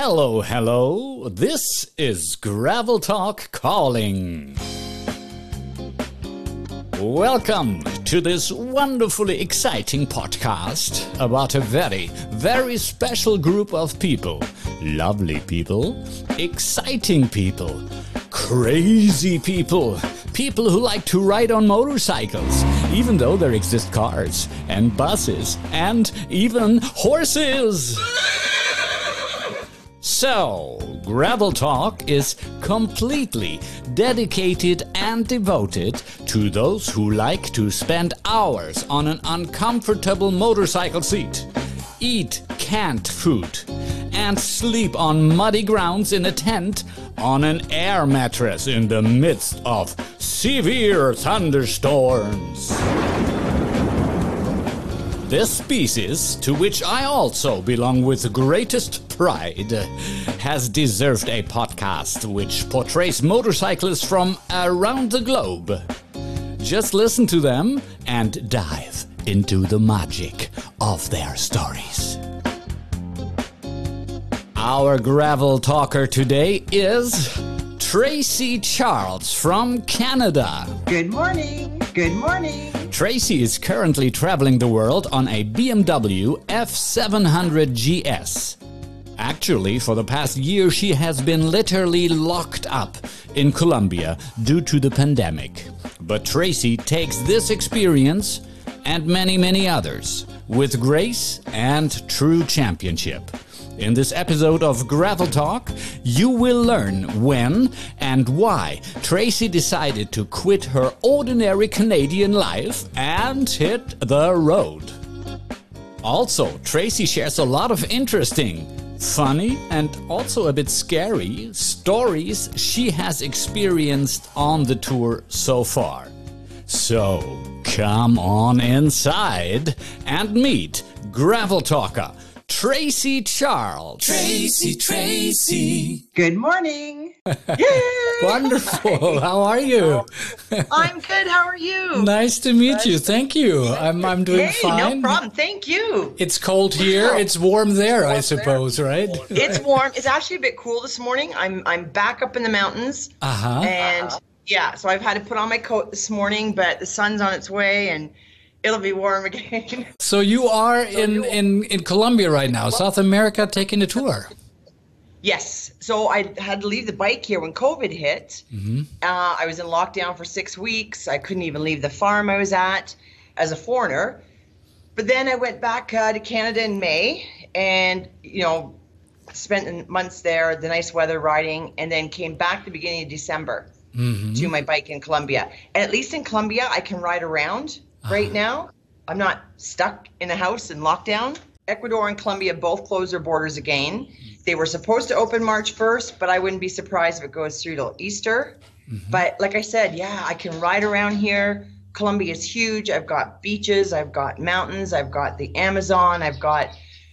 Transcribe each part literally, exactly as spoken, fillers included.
Hello, hello. This is Gravel Talk calling. Welcome to this wonderfully exciting podcast about a very, very special group of people. Lovely people, exciting people, crazy people, people who like to ride on motorcycles, even though there exist cars and buses and even horses. So, Gravel Talk is completely dedicated and devoted to those who like to spend hours on an uncomfortable motorcycle seat, eat canned food, and sleep on muddy grounds in a tent on an air mattress in the midst of severe thunderstorms. This species, to which I also belong with the greatest pride, has deserved a podcast which portrays motorcyclists from around the globe. Just listen to them and dive into the magic of their stories. Our gravel talker today is Tracy Charles from Canada. Good morning. Good morning. Tracy is currently traveling the world on a B M W F seven hundred G S. Actually, for the past year, she has been literally locked up in Colombia due to the pandemic. But Tracy takes this experience and many, many others with grace and true championship. In this episode of Gravel Talk, you will learn when and why Tracy decided to quit her ordinary Canadian life and hit the road. Also, Tracy shares a lot of interesting, funny, and also a bit scary stories she has experienced on the tour so far. So, come on inside and meet Gravel Talker Tracy Charles. Tracy, Tracy. Good morning. Wonderful. How are you? I'm good. How are you? Nice to meet you. Thank you. I'm I'm doing hey, fine. No problem. Thank you. It's cold here. It's warm there, I suppose, right? It's warm. It's actually a bit cool this morning. I'm I'm back up in the mountains. Uh-huh. And yeah, so I've had to put on my coat this morning, but the sun's on its way and it'll be warm again. So you are in, in, in Colombia right now, South America, taking a tour. Yes. So I had to leave the bike here when COVID hit. Mm-hmm. Uh, I was in lockdown for six weeks. I couldn't even leave the farm I was at as a foreigner. But then I went back uh, to Canada in May and, you know, spent months there, the nice weather riding, and then came back the beginning of December mm-hmm. to my bike in Colombia. And at least in Colombia, I can ride around. Right now, I'm not stuck in a house in lockdown. Ecuador and Colombia both closed their borders again. They were supposed to open March first, but I wouldn't be surprised if it goes through till Easter. Mm-hmm. But like I said, yeah, I can ride around here. Colombia is huge. I've got beaches. I've got mountains. I've got the Amazon. I've got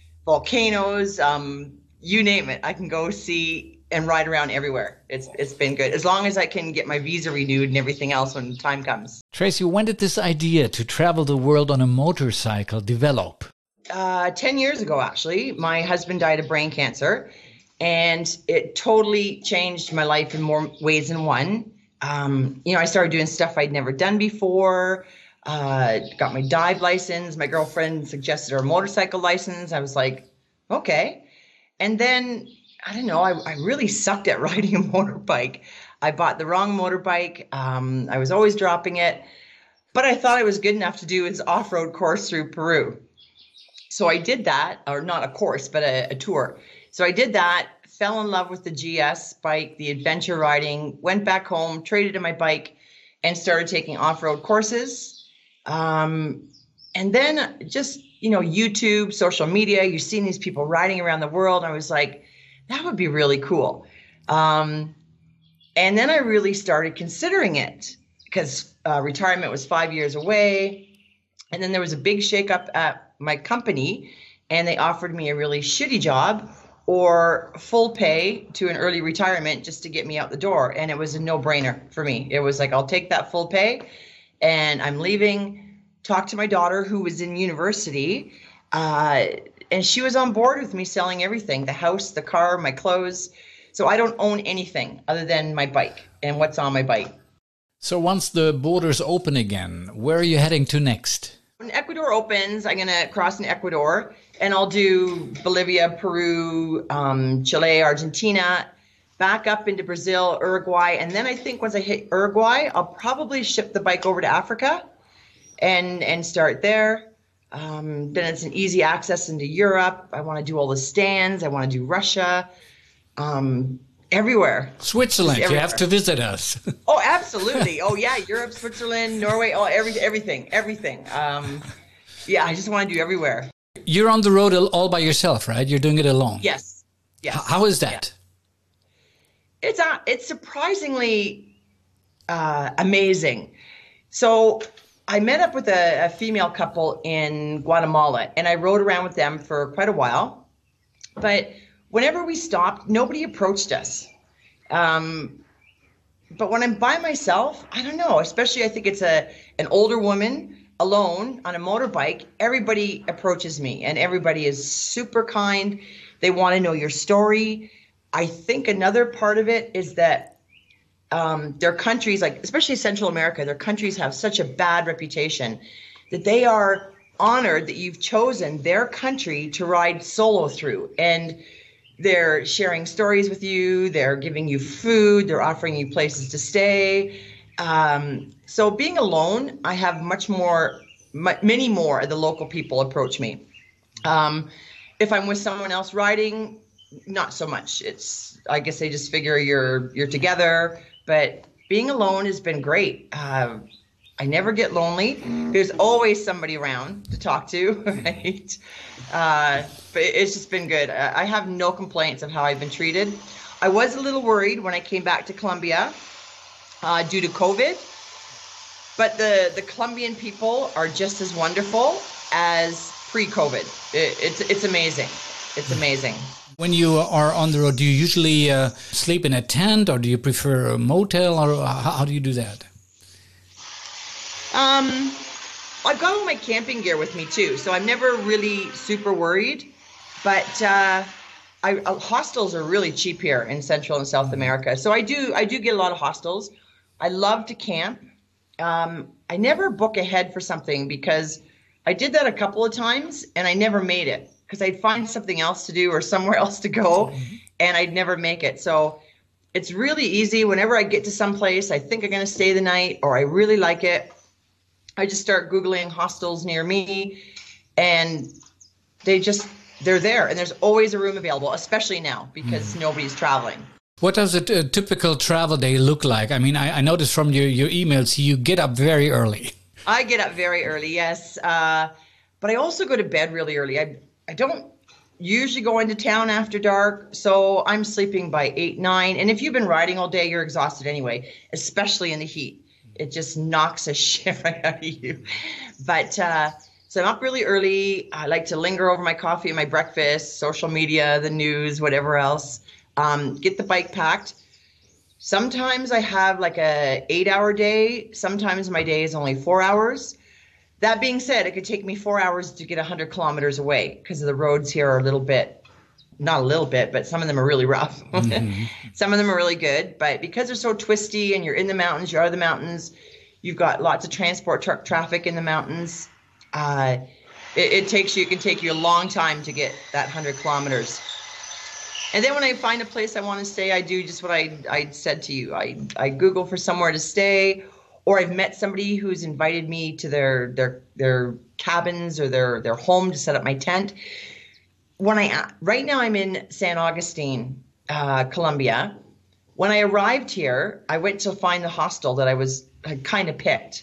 volcanoes. Um, you name it. I can go see and ride around everywhere. It's It's been good. As long as I can get my visa renewed and everything else when the time comes. Tracy, when did this idea to travel the world on a motorcycle develop? Uh, ten years ago, actually. My husband died of brain cancer, and it totally changed my life in more ways than one. Um, you know, I started doing stuff I'd never done before, uh, got my dive license. My girlfriend suggested her motorcycle license. I was like, okay. And then I don't know, I, I really sucked at riding a motorbike. I bought the wrong motorbike. Um, I was always dropping it, but I thought I was good enough to do his off-road course through Peru. So I did that, or not a course, but a, a tour. So I did that, fell in love with the G S bike, the adventure riding, went back home, traded in my bike, and started taking off-road courses. Um, and then just, you know, YouTube, social media, you're seeing these people riding around the world. I was like, that would be really cool. Um, and then I really started considering it because uh, retirement was five years away. And then there was a big shakeup at my company and they offered me a really shitty job or full pay to an early retirement just to get me out the door. And it was a no-brainer for me. It was like, I'll take that full pay and I'm leaving. Talked to my daughter who was in university. Uh, and she was on board with me selling everything, the house, the car, my clothes. So I don't own anything other than my bike and what's on my bike. So once the borders open again, where are you heading to next? When Ecuador opens, I'm going to cross in Ecuador, and I'll do Bolivia, Peru, um, Chile, Argentina, back up into Brazil, Uruguay. And then I think once I hit Uruguay, I'll probably ship the bike over to Africa and, and start there. Um, then it's an easy access into Europe. I want to do all the stands. I want to do Russia, um, everywhere. Switzerland, everywhere. You have to visit us. Oh, absolutely. Oh, yeah, Europe, Switzerland, Norway, oh, every, everything, everything. Um, yeah, I just want to do everywhere. You're on the road all by yourself, right? You're doing it alone. Yes. Yes. How is that? Yeah. It's uh, it's surprisingly uh, amazing. So I met up with a, a female couple in Guatemala, and I rode around with them for quite a while. But whenever we stopped, nobody approached us. Um, but when I'm by myself, I don't know, especially I think it's a an older woman alone on a motorbike, everybody approaches me and everybody is super kind. They want to know your story. I think another part of it is that um, their countries, like especially Central America, their countries have such a bad reputation that they are honored that you've chosen their country to ride solo through. And they're sharing stories with you. They're giving you food. They're offering you places to stay. Um, so being alone, I have much more, many more of the local people approach me. Um, if I'm with someone else riding, not so much. It's, I guess they just figure you're, you're together, but being alone has been great. Uh, I never get lonely. There's always somebody around to talk to, right? Uh, but it's just been good. I have no complaints of how I've been treated. I was a little worried when I came back to Colombia uh, due to COVID, but the, the Colombian people are just as wonderful as pre-COVID. It, it's, it's amazing. It's amazing. When you are on the road, do you usually uh, sleep in a tent, or do you prefer a motel, or how, how do you do that? Um, I've got all my camping gear with me too, so I'm never really super worried. But uh, I, uh, hostels are really cheap here in Central and South America, so I do I do get a lot of hostels. I love to camp. Um, I never book ahead for something because I did that a couple of times and I never made it because I'd find something else to do or somewhere else to go, and I'd never make it. So it's really easy. Whenever I get to some place, I think I'm going to stay the night or I really like it, I just start Googling hostels near me, and they just, they're there. And there's always a room available, especially now because mm. nobody's traveling. What does a, a typical travel day look like? I mean, I, I noticed from your, your emails, you get up very early. I get up very early, yes. Uh, but I also go to bed really early. I, I don't usually go into town after dark, so I'm sleeping by eight, nine. And if you've been riding all day, you're exhausted anyway, especially in the heat. It just knocks a shit right out of you. But uh, so I'm up really early. I like to linger over my coffee and my breakfast, social media, the news, whatever else. Um, get the bike packed. Sometimes I have like a eight hour day. Sometimes my day is only four hours. That being said, it could take me four hours to get one hundred kilometers away because the roads here are a little bit, not a little bit, but some of them are really rough. Mm-hmm. Some of them are really good, but because they're so twisty and you're in the mountains, you're out of the mountains, you've got lots of transport truck traffic in the mountains. Uh, it, it takes you, it can take you a long time to get that one hundred kilometers. And then when I find a place I want to stay, I do just what I, I said to you. I, I Google for somewhere to stay, or I've met somebody who's invited me to their, their, their cabins or their, their home to set up my tent. When I right now I'm in San Augustine, uh, Colombia. When I arrived here, I went to find the hostel that I was had kind of picked.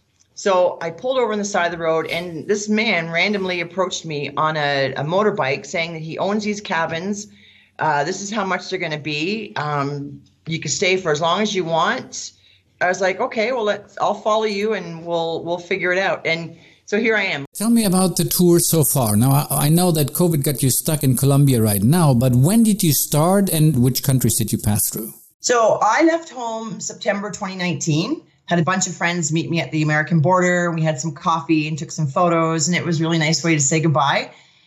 So I pulled over on the side of the road, and this man randomly approached me on a, a motorbike, saying that he owns these cabins. Uh, this is how much they're going to be. Um, you can stay for as long as you want. I was like, okay, well, let's. I'll follow you, and we'll we'll figure it out. And so here I am. Tell me about the tour so far. Now, I know that COVID got you stuck in Colombia right now, but when did you start and which countries did you pass through? So I left home September twenty nineteen, had a bunch of friends meet me at the American border. We had some coffee and took some photos, and it was a really nice way to say goodbye.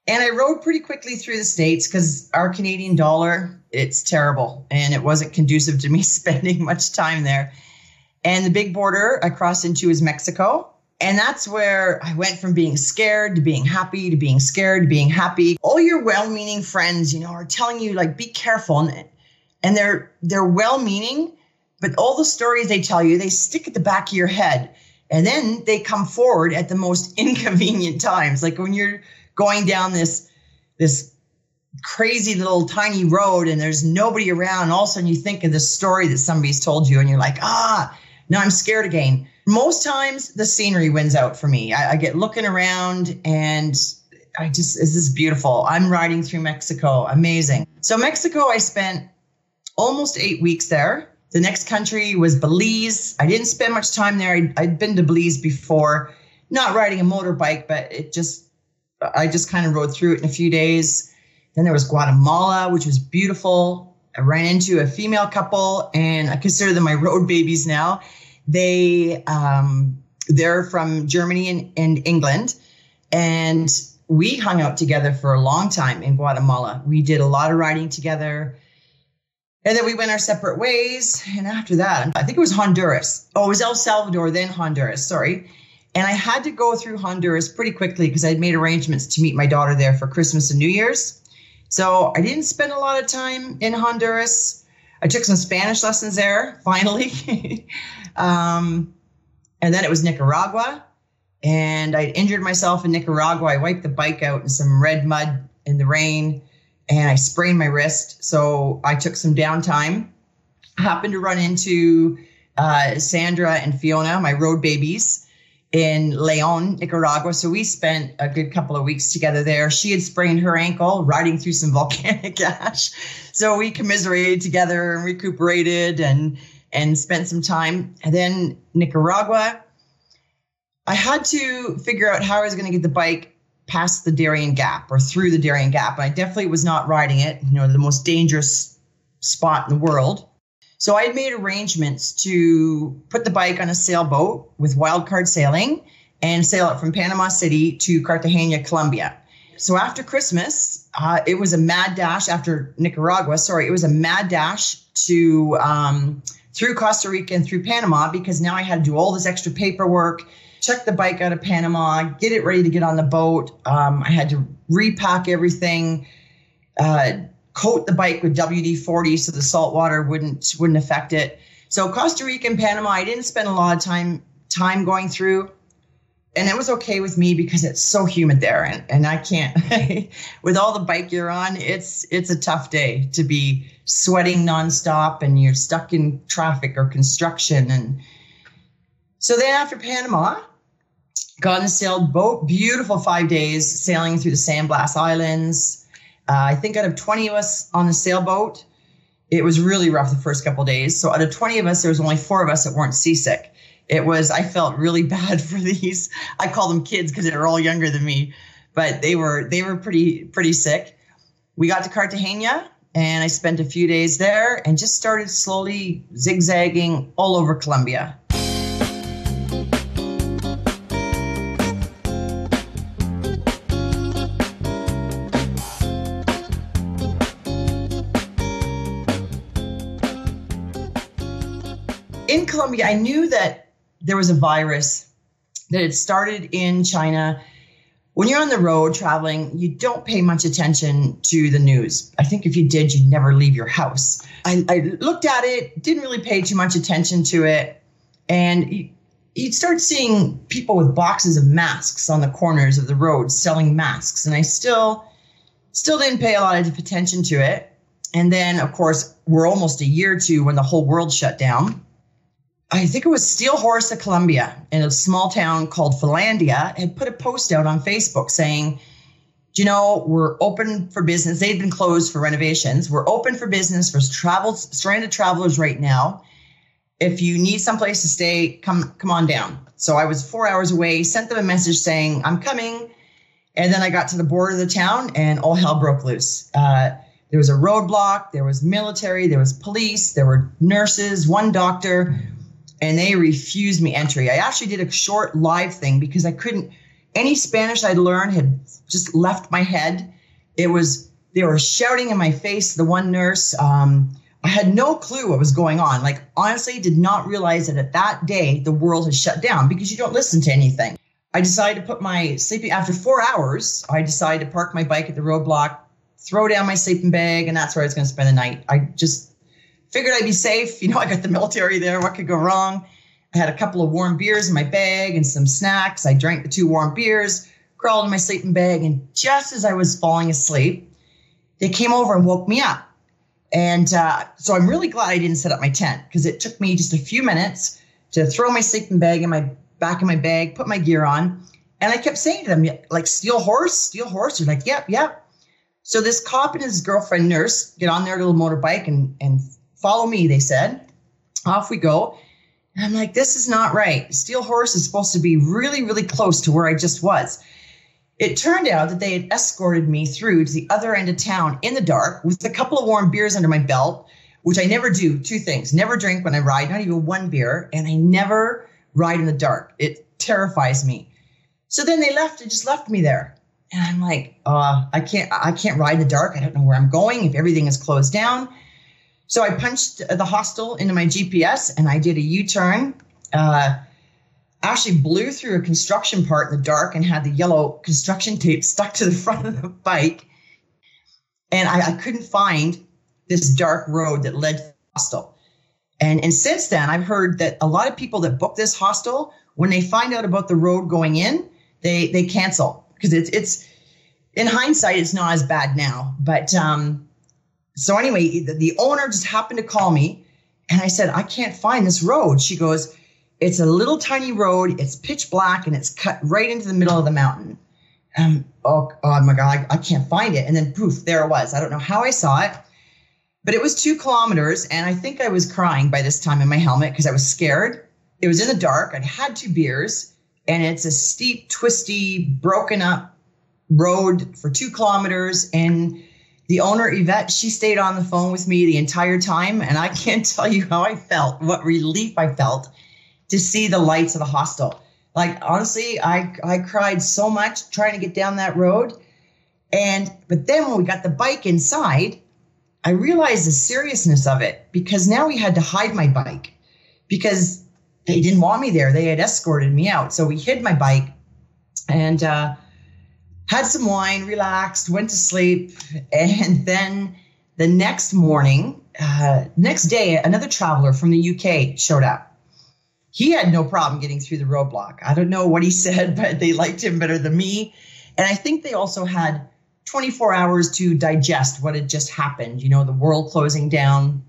And I rode pretty quickly through the States because our Canadian dollar, it's terrible. And it wasn't conducive to me spending much time there. And the big border I crossed into is Mexico. And that's where I went from being scared to being happy to being scared to being happy. All your well-meaning friends, you know, are telling you, like, be careful. And, and they're they're well-meaning, but all the stories they tell you, they stick at the back of your head. And then they come forward at the most inconvenient times. Like when you're going down this, this crazy little tiny road and there's nobody around. And all of a sudden you think of this story that somebody's told you and you're like, ah, now I'm scared again. Most times the scenery wins out for me. I, I get looking around and I just, this is beautiful. I'm riding through Mexico. Amazing. So Mexico, I spent almost eight weeks there. The next country was Belize. I didn't spend much time there. I'd, I'd been to Belize before, not riding a motorbike, but it just, I just kind of rode through it in a few days. Then there was Guatemala, which was beautiful. I ran into a female couple and I consider them my road babies now. They, um, they're from Germany and, and England. And we hung out together for a long time in Guatemala. We did a lot of riding together. And then we went our separate ways. And after that, I think it was Honduras. Oh, it was El Salvador, then Honduras. Sorry. And I had to go through Honduras pretty quickly because I'd made arrangements to meet my daughter there for Christmas and New Year's. So I didn't spend a lot of time in Honduras. I took some Spanish lessons there, finally. um, and then it was Nicaragua. And I injured myself in Nicaragua. I wiped the bike out in some red mud in the rain. And I sprained my wrist. So I took some downtime. I happened to run into uh, Sandra and Fiona, my road babies, in Leon, Nicaragua. So we spent a good couple of weeks together there. She had sprained her ankle riding through some volcanic ash. So we commiserated together and recuperated and, and spent some time. And then Nicaragua, I had to figure out how I was going to get the bike past the Darien Gap or through the Darien Gap. I definitely was not riding it, you know, the most dangerous spot in the world. So I had made arrangements to put the bike on a sailboat with Wildcard Sailing and sail it from Panama City to Cartagena, Colombia. So after Christmas, uh, it was a mad dash after Nicaragua. Sorry, it was a mad dash to um, through Costa Rica and through Panama because now I had to do all this extra paperwork, check the bike out of Panama, get it ready to get on the boat. Um, I had to repack everything, uh, coat the bike with W D forty so the salt water wouldn't wouldn't affect it. So Costa Rica and Panama, I didn't spend a lot of time time going through. And it was okay with me because it's so humid there. And, and I can't, with all the bike you're on, it's it's a tough day to be sweating nonstop and you're stuck in traffic or construction. And so then after Panama, got on a sailboat, beautiful five days sailing through the San Blas Islands. Uh, I think out of twenty of us on the sailboat, it was really rough the first couple of days. So out of twenty of us, there was only four of us that weren't seasick. It was, I felt really bad for these. I call them kids because they were all younger than me, but they were, they were pretty, pretty sick. We got to Cartagena and I spent a few days there and just started slowly zigzagging all over Colombia. In Colombia, I knew that there was a virus that had started in China. When you're on the road traveling, you don't pay much attention to the news. I think if you did, you'd never leave your house. I, I looked at it, didn't really pay too much attention to it. And you, you'd start seeing people with boxes of masks on the corners of the road selling masks. And I still, still didn't pay a lot of attention to it. And then, of course, we're almost a year to when the whole world shut down. I think it was Steel Horse of Colombia in a small town called Finlandia had put a post out on Facebook saying, you know, we're open for business. They'd been closed for renovations. We're open for business for travel, stranded travelers right now. If you need someplace to stay, come, come on down. So I was four hours away, sent them a message saying, I'm coming. And then I got to the border of the town and all hell broke loose. Uh, there was a roadblock. There was military. There was police. There were nurses, one doctor. And they refused me entry. I actually did a short live thing because I couldn't Any Spanish I'd learned had just left my head. It was, they were shouting in my face, the one nurse. Um, I had no clue what was going on. Like, honestly, did not realize that at that day, the world had shut down because you don't listen to anything. I decided to put my sleeping, after four hours, I decided to park my bike at the roadblock, throw down my sleeping bag, and that's where I was going to spend the night. I just figured I'd be safe. You know, I got the military there. What could go wrong? I had a couple of warm beers in my bag and some snacks. I drank the two warm beers, crawled in my sleeping bag, and just as I was falling asleep, they came over and woke me up. And uh, so I'm really glad I didn't set up my tent, because it took me just a few minutes to throw my sleeping bag in my back in my bag, put my gear on. And I kept saying to them, like, steel horse, steel horse. They're like, yep, yep. So this cop and his girlfriend nurse get on their little motorbike and, and follow me, they said. Off we go. And I'm like, this is not right. Steel horse is supposed to be really, really close to where I just was. It turned out that they had escorted me through to the other end of town in the dark with a couple of warm beers under my belt, which I never do. Two things. Never drink when I ride, not even one beer. And I never ride in the dark. It terrifies me. So then they left and just left me there. And I'm like, uh, I can't, I can't ride in the dark. I don't know where I'm going if everything is closed down. So I punched the hostel into my G P S and I did a U-turn. Uh, actually blew through a construction part in the dark and had the yellow construction tape stuck to the front of the bike. And I, I couldn't find this dark road that led to the hostel. And, and since then, I've heard that a lot of people that book this hostel, when they find out about the road going in, they they cancel, because it's it's in hindsight, it's not as bad now. But um, so anyway, the, the owner just happened to call me, and I said, I can't find this road. She goes, it's a little tiny road. It's pitch black, and it's cut right into the middle of the mountain. Um, oh, oh my God, I, I can't find it. And then poof, there it was. I don't know how I saw it. But it was two kilometers, and I think I was crying by this time in my helmet because I was scared. It was in the dark. I'd had two beers, and it's a steep, twisty, broken up road for two kilometers. And the owner, Yvette, she stayed on the phone with me the entire time, and I can't tell you how I felt, what relief I felt to see the lights of the hostel. Like, honestly, I I cried so much trying to get down that road. And but then when we got the bike inside, I realized the seriousness of it, because now we had to hide my bike because they didn't want me there. They had escorted me out. So we hid my bike and uh, had some wine, relaxed, went to sleep. And then the next morning, uh, next day, another traveler from the U K showed up. He had no problem getting through the roadblock. I don't know what he said, but they liked him better than me. And I think they also had twenty-four hours to digest what had just happened, you know, the world closing down.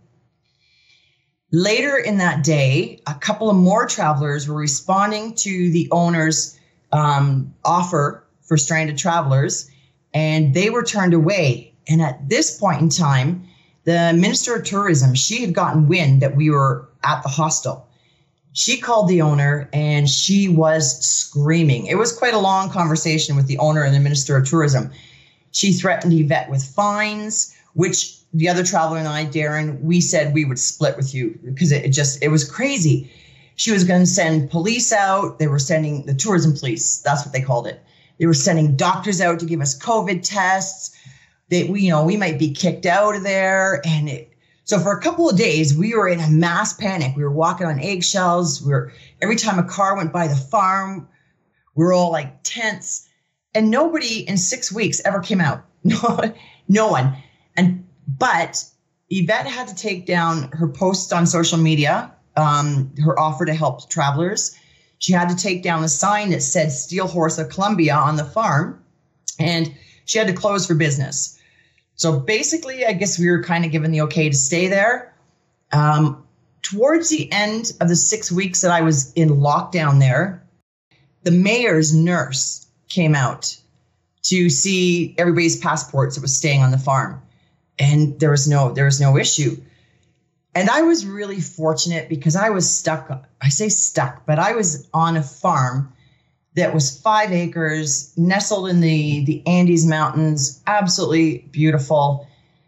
Later in that day, a couple of more travelers were responding to the owner's um, offer for stranded travelers, and they were turned away. And at this point in time, the Minister of Tourism, she had gotten wind that we were at the hostel. She called the owner and she was screaming. It was quite a long conversation with the owner and the Minister of Tourism. She threatened Yvette with fines, which the other traveler and I, Darren, we said we would split with you because it just, it was crazy. She was going to send police out. They were sending the tourism police. That's what they called it. They were sending doctors out to give us COVID tests. They, we, you know, we might be kicked out of there. And it, so for a couple of days, we were in a mass panic. We were walking on eggshells. We were, every time a car went by the farm, we were all like tense. And nobody in six weeks ever came out. No, no one. And but Yvette had to take down her posts on social media, um, her offer to help travelers. She had to take down the sign that said Steel Horse of Columbia on the farm, and she had to close for business. So basically, I guess we were kind of given the okay to stay there. Um, towards the end of the six weeks that I was in lockdown there, the mayor's nurse came out to see everybody's passports that was staying on the farm. And there was no, there was no issue. And I was really fortunate because I was stuck. I say stuck, but I was on a farm that was five acres, nestled in the, the Andes Mountains, absolutely beautiful.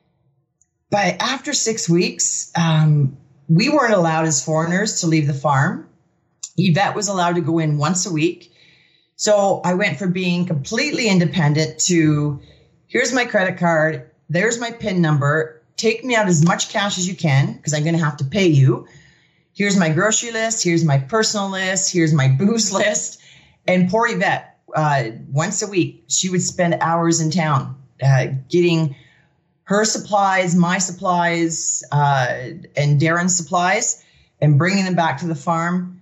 But after six weeks, um, we weren't allowed as foreigners to leave the farm. Yvette was allowed to go in once a week. So I went from being completely independent to here's my credit card, there's my PIN number, take me out as much cash as you can because I'm going to have to pay you. Here's my grocery list, here's my personal list, here's my booze list. And poor Yvette, uh, once a week, she would spend hours in town uh, getting her supplies, my supplies, uh, and Darren's supplies and bringing them back to the farm.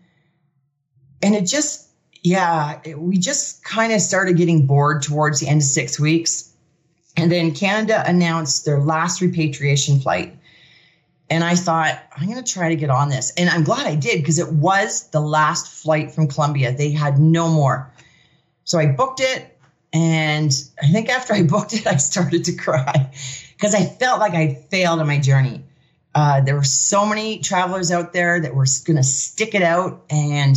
And it just, yeah, it, we just kind of started getting bored towards the end of six weeks. And then Canada announced their last repatriation flight. And I thought, I'm going to try to get on this. And I'm glad I did because it was the last flight from Colombia. They had no more. So I booked it. And I think after I booked it, I started to cry because I felt like I failed on my journey. Uh, there were so many travelers out there that were going to stick it out. And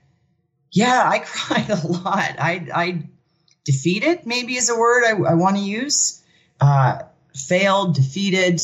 yeah, I cried a lot. I, I defeated, maybe is a word I, I want to use. Uh, failed, defeated.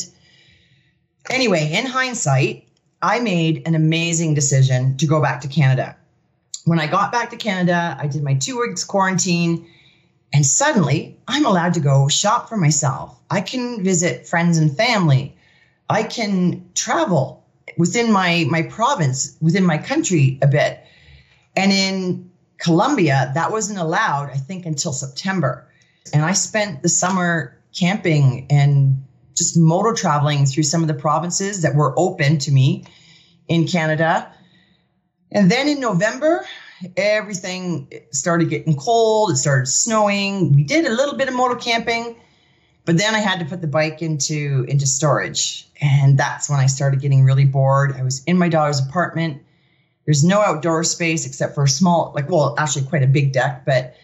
Anyway, in hindsight, I made an amazing decision to go back to Canada. When I got back to Canada, I did my two weeks quarantine. And suddenly, I'm allowed to go shop for myself. I can visit friends and family. I can travel within my, my province, within my country a bit. And in Colombia, that wasn't allowed, I think, until September. And I spent the summer camping and just moto traveling through some of the provinces that were open to me in Canada. And then in November, everything started getting cold. It started snowing. We did a little bit of moto camping, but then I had to put the bike into, into storage. And that's when I started getting really bored. I was in my daughter's apartment. There's no outdoor space except for a small, like, well, actually quite a big deck. But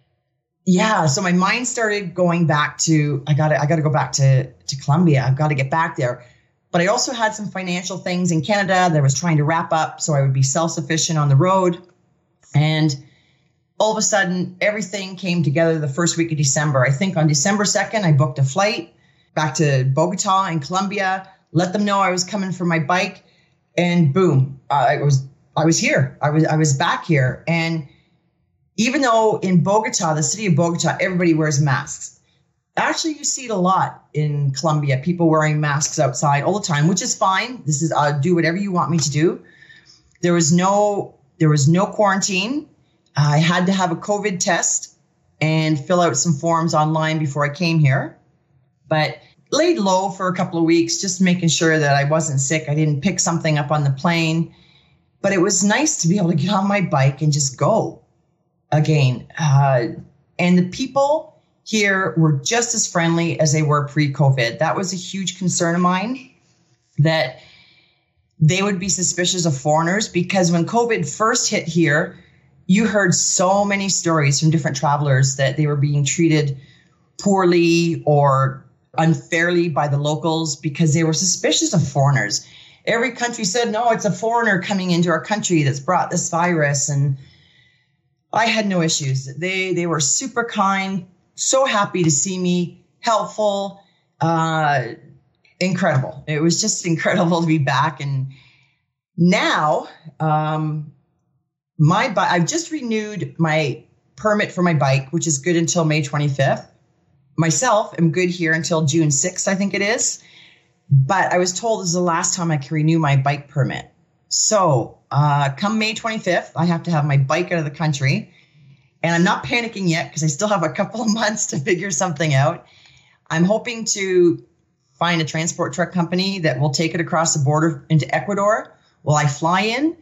yeah, so my mind started going back to, I got to, I got to go back to, to Colombia. I've got to get back there. But I also had some financial things in Canada that I was trying to wrap up so I would be self-sufficient on the road. And all of a sudden, everything came together the first week of December. I think on December second, I booked a flight back to Bogota in Colombia, let them know I was coming for my bike, and boom, uh, I was I was here. I was I was back here. And even though in Bogota, the city of Bogota, everybody wears masks. Actually, you see it a lot in Colombia, people wearing masks outside all the time, which is fine. This is, I'll do whatever you want me to do. There was no, there was no quarantine. I had to have a COVID test and fill out some forms online before I came here, but laid low for a couple of weeks, just making sure that I wasn't sick. I didn't pick something up on the plane, but it was nice to be able to get on my bike and just go again. Uh, and the people here were just as friendly as they were pre-COVID. That was a huge concern of mine, that they would be suspicious of foreigners, because when COVID first hit here, you heard so many stories from different travelers that they were being treated poorly or unfairly by the locals because they were suspicious of foreigners. Every country said, no, it's a foreigner coming into our country that's brought this virus. And I had no issues. They, they were super kind, so happy to see me, helpful, uh, incredible. It was just incredible to be back. And now, um, my bi- I've just renewed my permit for my bike, which is good until May twenty-fifth. Myself, I'm good here until June sixth, I think it is. But I was told this is the last time I can renew my bike permit. So uh, come May twenty-fifth, I have to have my bike out of the country. And I'm not panicking yet because I still have a couple of months to figure something out. I'm hoping to find a transport truck company that will take it across the border into Ecuador. Will I fly in?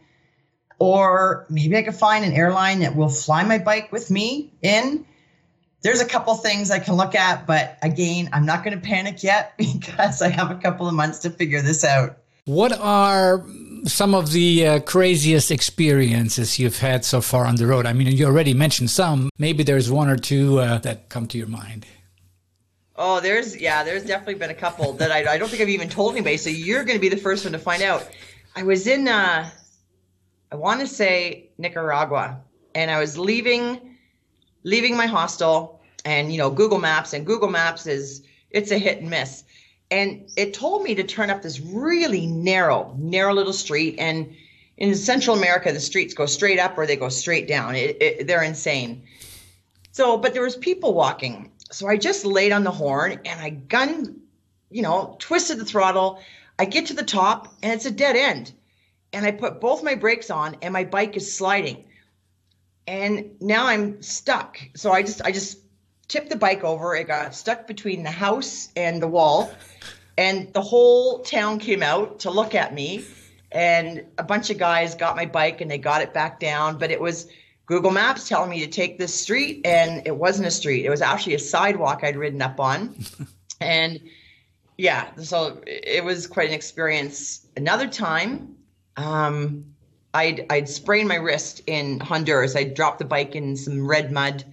Or maybe I could find an airline that will fly my bike with me in. There's a couple things I can look at, but again, I'm not going to panic yet because I have a couple of months to figure this out. What are some of the uh, craziest experiences you've had so far on the road? I mean, you already mentioned some. Maybe there's one or two uh, that come to your mind. Oh, there's, yeah, there's definitely been a couple that I, I don't think I've even told anybody. So you're going to be the first one to find out. I was in, uh, I want to say Nicaragua, and I was leaving, leaving my hostel, and, you know, Google Maps, and Google Maps is, it's a hit and miss. And it told me to turn up this really narrow, narrow little street. And in Central America, the streets go straight up or they go straight down. It, it, they're insane. So, but there was people walking. So I just laid on the horn and I gunned, you know, twisted the throttle. I get to the top and it's a dead end. And I put both my brakes on and my bike is sliding. And now I'm stuck. So I just I just tipped the bike over. It got stuck between the house and the wall. And the whole town came out to look at me. And a bunch of guys got my bike and they got it back down. But it was Google Maps telling me to take this street. And it wasn't a street. It was actually a sidewalk I'd ridden up on. And yeah, so it was quite an experience. Another time, um, I'd, I'd sprained my wrist in Honduras. I dropped the bike in some red mud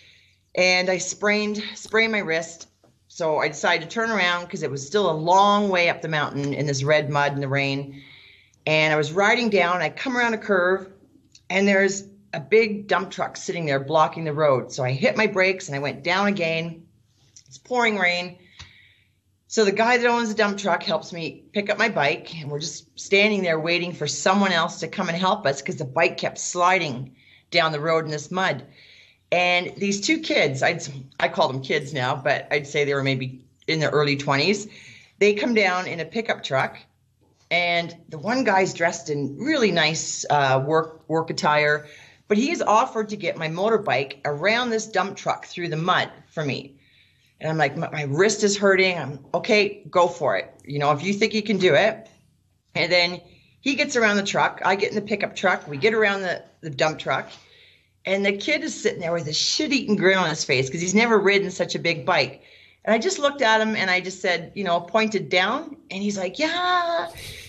and I sprained, sprained my wrist. So I decided to turn around because it was still a long way up the mountain in this red mud in the rain. And I was riding down, I come around a curve and there's a big dump truck sitting there blocking the road. So I hit my brakes and I went down again. It's pouring rain. So the guy that owns the dump truck helps me pick up my bike and we're just standing there waiting for someone else to come and help us because the bike kept sliding down the road in this mud. And these two kids, I'd, I call them kids now, but I'd say they were maybe in their early twenties. They come down in a pickup truck and the one guy's dressed in really nice uh, work, work attire, but he has offered to get my motorbike around this dump truck through the mud for me. And I'm like, my, my wrist is hurting. I'm okay, go for it. You know, if you think you can do it. And then he gets around the truck. I get in the pickup truck. We get around the, the dump truck. And the kid is sitting there with a shit-eating grin on his face because he's never ridden such a big bike. And I just looked at him and I just said, you know, pointed down. And he's like, yeah.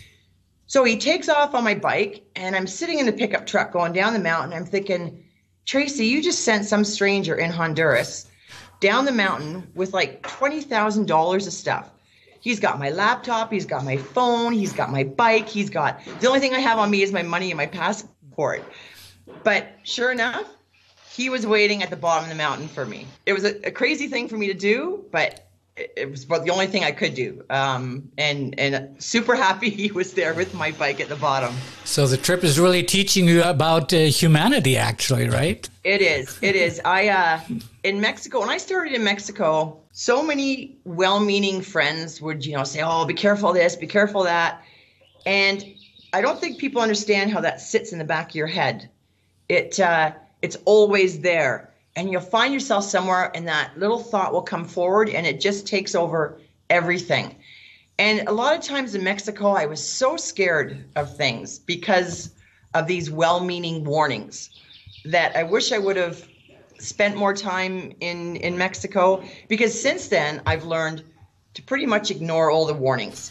So he takes off on my bike. And I'm sitting in the pickup truck going down the mountain. I'm thinking, Tracy, you just sent some stranger in Honduras down the mountain with like twenty thousand dollars of stuff. He's got my laptop, he's got my phone, he's got my bike, he's got, the only thing I have on me is my money and my passport. But sure enough, he was waiting at the bottom of the mountain for me. It was a, a crazy thing for me to do, but it, it was about the only thing I could do. Um, and, and super happy he was there with my bike at the bottom. So the trip is really teaching you about uh, humanity, actually, right? It is. It is. I, uh, in Mexico, when I started in Mexico, so many well-meaning friends would, you know, say, oh, be careful this, be careful that. And I don't think people understand how that sits in the back of your head. It, uh, it's always there. And you'll find yourself somewhere and that little thought will come forward and it just takes over everything. And a lot of times in Mexico, I was so scared of things because of these well-meaning warnings that I wish I would have spent more time in, in Mexico, because since then I've learned to pretty much ignore all the warnings.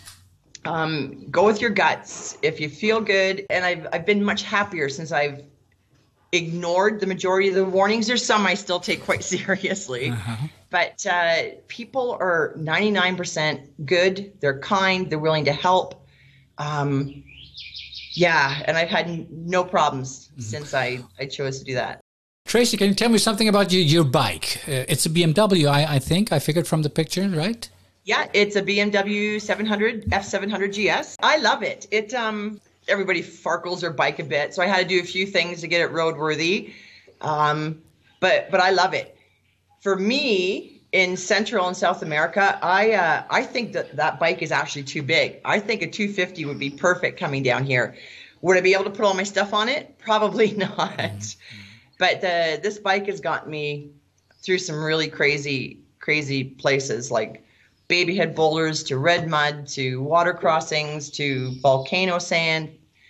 Um, go with your guts if you feel good. And I've, I've been much happier since I've ignored the majority of the warnings. There's some I still take quite seriously, uh-huh. but uh, people are ninety-nine percent good. They're kind. They're willing to help. Um, yeah, and I've had no problems mm-hmm. since I, I chose to do that. Tracy, can you tell me something about your, your bike? Uh, it's a B M W, I, I think. I figured from the picture, right? Yeah, it's a B M W seven hundred, F seven hundred G S. I love it. It um. Everybody farkles their bike a bit, so I had to do a few things to get it roadworthy. Um, but but I love it. For me, in Central and South America, I uh, I think that that bike is actually too big. I think a two fifty would be perfect coming down here. Would I be able to put all my stuff on it? Probably not. Mm-hmm. But the, this bike has gotten me through some really crazy crazy places, like baby head boulders to red mud to water crossings to volcano sand,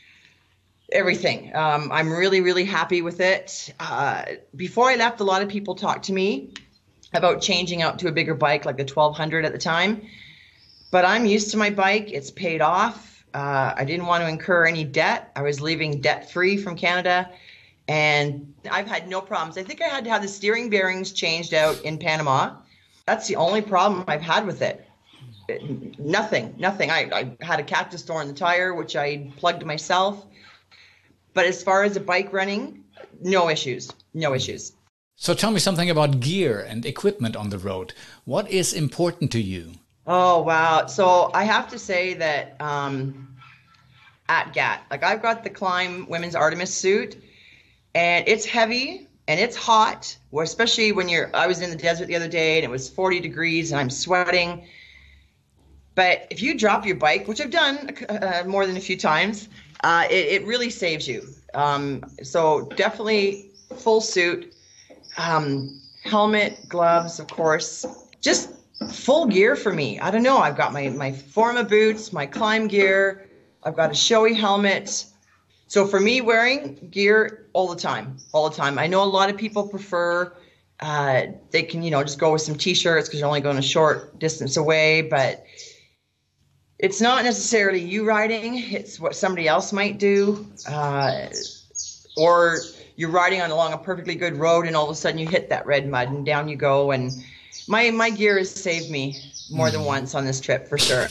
everything. Um, I'm really, really happy with it. Uh, before I left, a lot of people talked to me about changing out to a bigger bike like the twelve hundred at the time. But I'm used to my bike. It's paid off. Uh, I didn't want to incur any debt. I was leaving debt-free from Canada. And I've had no problems. I think I had to have the steering bearings changed out in Panama. That's the only problem I've had with it. it nothing, nothing. I, I had a cactus thorn in the tire, which I plugged myself. But as far as the bike running, no issues, no issues. So tell me something about gear and equipment on the road. What is important to you? Oh, wow. So I have to say that um, at G A T. Like I've got the Climb Women's Artemis suit, and it's heavy and it's hot, especially when you're, I was in the desert the other day and it was forty degrees and I'm sweating. But if you drop your bike, which I've done uh, more than a few times, uh, it, it really saves you. Um, so definitely full suit, um, helmet, gloves, of course, just full gear for me. I don't know. I've got my, my Forma boots, my climb gear. I've got a Shoei helmet. So for me, wearing gear all the time, all the time. I know a lot of people prefer, uh, they can, you know, just go with some t-shirts because you're only going a short distance away, but it's not necessarily you riding. It's what somebody else might do. Uh, or you're riding on along a perfectly good road and all of a sudden you hit that red mud and down you go. And my, my gear has saved me more than once on this trip for sure.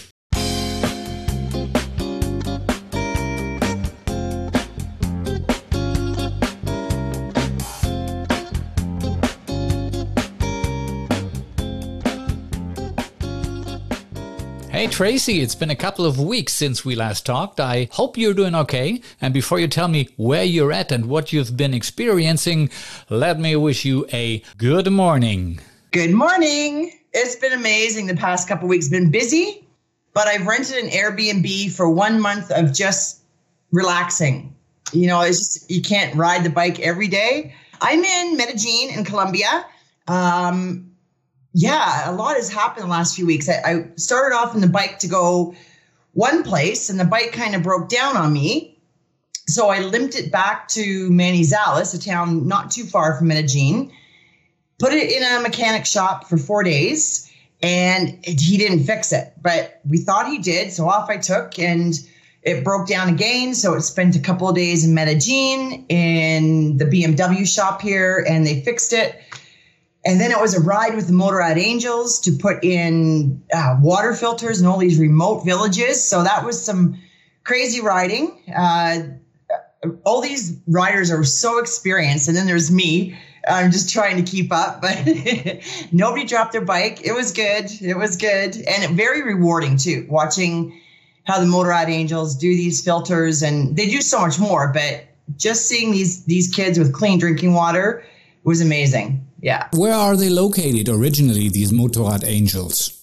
Hey Tracy, it's been a couple of weeks since we last talked. I hope you're doing okay. And before you tell me where you're at and what you've been experiencing, let me wish you a good morning. Good morning. It's been amazing. The past couple of weeks been busy, but I've rented an Airbnb for one month of just relaxing. You know, it's just, you can't ride the bike every day. I'm in Medellin in Colombia. Um, Yeah, a lot has happened in the last few weeks. I, I started off in the bike to go one place and the bike kind of broke down on me. So I limped it back to Manizales, a town not too far from Medellin, put it in a mechanic shop for four days and it, he didn't fix it, but we thought he did. So off I took and it broke down again. So it spent a couple of days in Medellin in the B M W shop here and they fixed it. And then it was a ride with the Motorrad Angels to put in uh, water filters in all these remote villages. So that was some crazy riding. Uh, all these riders are so experienced. And then there's me. I'm just trying to keep up. But nobody dropped their bike. It was good. It was good. And very rewarding, too, watching how the Motorrad Angels do these filters. And they do so much more. But just seeing these these kids with clean drinking water was amazing. Yeah. Where are they located originally, these Motorrad Angels?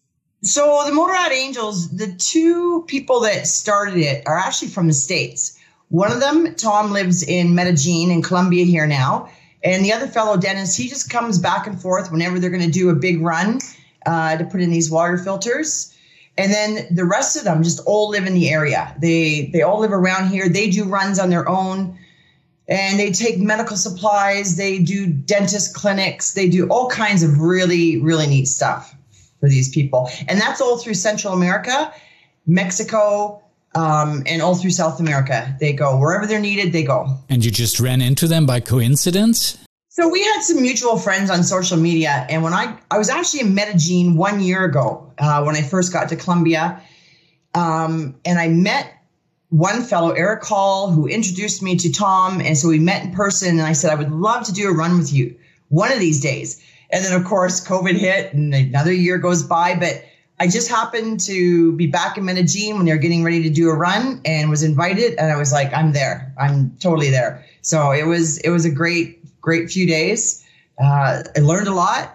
So the Motorrad Angels, the two people that started it are actually from the States. One of them, Tom, lives in Medellin in Colombia here now. And the other fellow, Dennis, he just comes back and forth whenever they're going to do a big run uh, to put in these water filters. And then the rest of them just all live in the area. They, they all live around here. They do runs on their own. And they take medical supplies, they do dentist clinics, they do all kinds of really, really neat stuff for these people. And that's all through Central America, Mexico, um, and all through South America. They go wherever they're needed, they go. And you just ran into them by coincidence? So we had some mutual friends on social media. And when I, I was actually in Medellin one year ago uh, when I first got to Colombia. Um, and I met one fellow, Eric Hall, who introduced me to Tom. And so we met in person and I said, I would love to do a run with you one of these days. And then, of course, COVID hit and another year goes by. But I just happened to be back in Medellin when they were getting ready to do a run and was invited. And I was like, I'm there. I'm totally there. So it was it was a great, great few days. Uh, I learned a lot.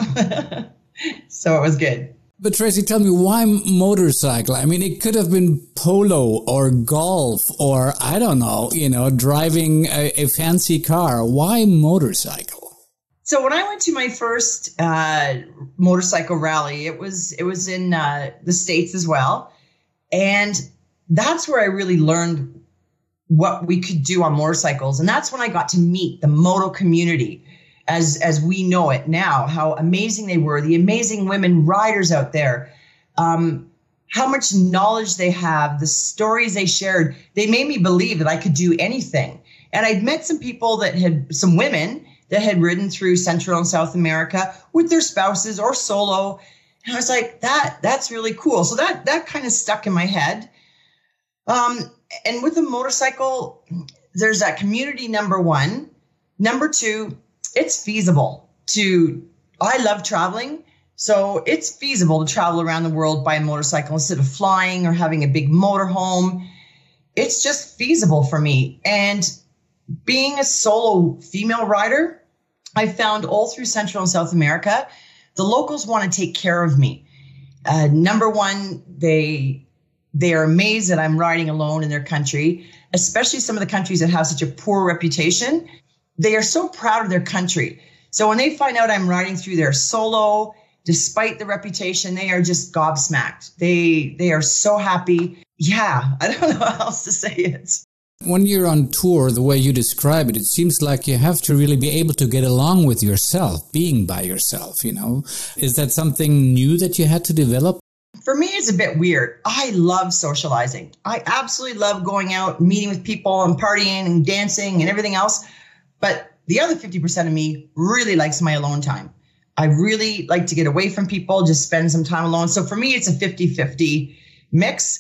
So it was good. But Tracy, tell me, why motorcycle? I mean, it could have been polo or golf or, I don't know, you know, driving a, a fancy car. Why motorcycle? So when I went to my first uh, motorcycle rally, it was it was in uh, the States as well. And that's where I really learned what we could do on motorcycles. And that's when I got to meet the moto community. As as we know it now, how amazing they were, the amazing women riders out there, um, how much knowledge they have, the stories they shared. They made me believe that I could do anything. And I'd met some people that had, some women that had ridden through Central and South America with their spouses or solo. And I was like, that that's really cool. So that that kind of stuck in my head. Um, and with a motorcycle, there's that community, number one. Number two, it's feasible to, I love traveling, so it's feasible to travel around the world by motorcycle instead of flying or having a big motorhome. it's just feasible for me. And being a solo female rider, I found all through Central and South America, the locals want to take care of me. Uh, number one, they they are amazed that I'm riding alone in their country, especially some of the countries that have such a poor reputation. They are so proud of their country. So when they find out I'm riding through there solo, despite the reputation, they are just gobsmacked. They they are so happy. Yeah, I don't know how else to say it. When you're on tour, the way you describe it, it seems like you have to really be able to get along with yourself, being by yourself, you know. Is that something new that you had to develop? For me, it's a bit weird. I love socializing. I absolutely love going out, meeting with people and partying and dancing and everything else. But the other fifty percent of me really likes my alone time. I really like to get away from people, just spend some time alone. So for me, it's a fifty-fifty mix.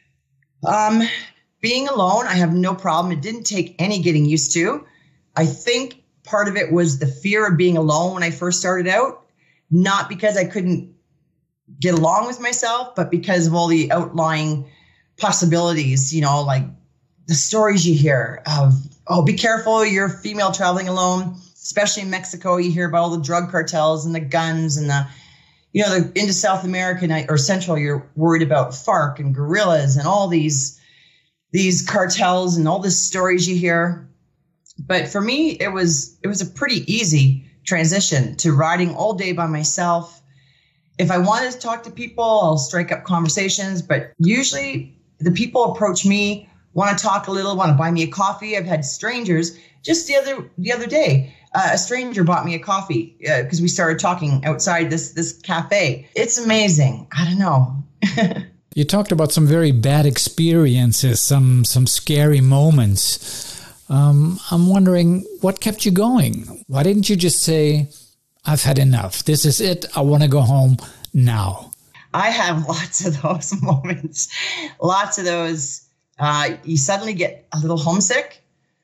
Um, being alone, I have no problem. It didn't take any getting used to. I think part of it was the fear of being alone when I first started out, not because I couldn't get along with myself, but because of all the outlying possibilities, you know, like the stories you hear of, oh, be careful, you're a female traveling alone, especially in Mexico. You hear about all the drug cartels and the guns and the, you know, the, into South America or Central, you're worried about FARC and guerrillas and all these, these cartels and all the stories you hear. But for me, it was, it was a pretty easy transition to riding all day by myself. If I wanted to talk to people, I'll strike up conversations, but usually the people approach me, want to talk a little, want to buy me a coffee. I've had strangers just the other, the other day. Uh, a stranger bought me a coffee because uh, we started talking outside this this cafe. It's amazing. I don't know. You talked about some very bad experiences, some some scary moments. Um, I'm wondering, what kept you going? Why didn't you just say, I've had enough. This is it. I want to go home now. I have lots of those moments. Lots of those. Uh, you suddenly get a little homesick,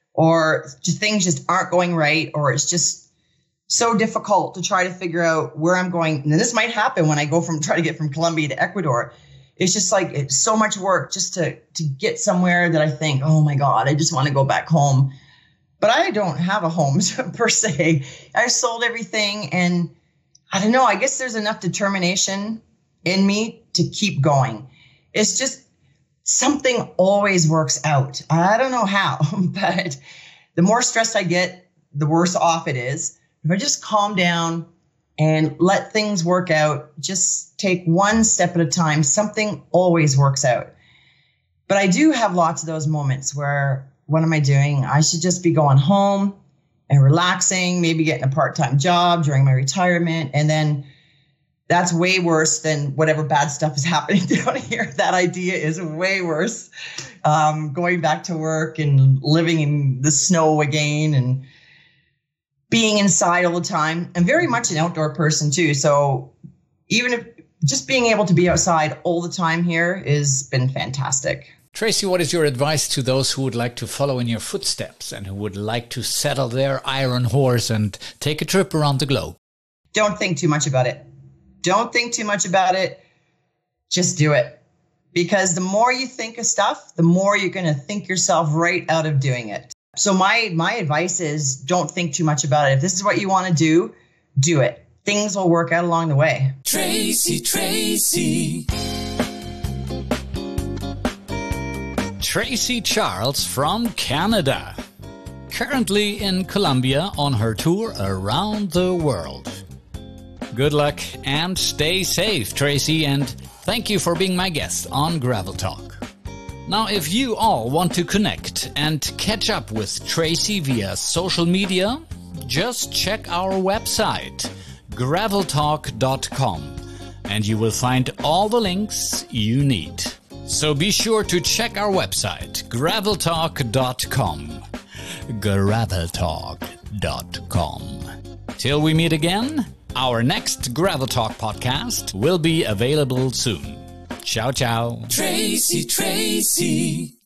or just things just aren't going right, or it's just so difficult to try to figure out where I'm going. And this might happen when I go from try to get from Colombia to Ecuador. It's just like it's so much work just to to get somewhere that I think, oh my God, I just want to go back home. But I don't have a home per se. I sold everything, and I don't know. I guess there's enough determination in me to keep going. It's just something always works out. I don't know how, but the more stressed I get, the worse off it is. If I just calm down and let things work out, just take one step at a time, something always works out. But I do have lots of those moments where, what am I doing? I should just be going home and relaxing, maybe getting a part-time job during my retirement. And then that's way worse than whatever bad stuff is happening down here. That idea is way worse. Um, going back to work and living in the snow again and being inside all the time. I'm very much an outdoor person too. So even if just being able to be outside all the time here has been fantastic. Tracy, what is your advice to those who would like to follow in your footsteps and who would like to settle their iron horse and take a trip around the globe? Don't think too much about it. Don't think too much about it. Just do it. Because the more you think of stuff, the more you're going to think yourself right out of doing it. So my my advice is don't think too much about it. If this is what you want to do, do it. Things will work out along the way. Tracy, Tracy. Tracy Charles from Canada. Currently in Colombia on her tour around the world. Good luck and stay safe, Tracy, and thank you for being my guest on Gravel Talk. Now, if you all want to connect and catch up with Tracy via social media, just check our website, gravel talk dot com, and you will find all the links you need. So be sure to check our website, gravel talk dot com, gravel talk dot com. Till we meet again, our next Gravel Talk podcast will be available soon. Ciao, ciao. Tracy, Tracy.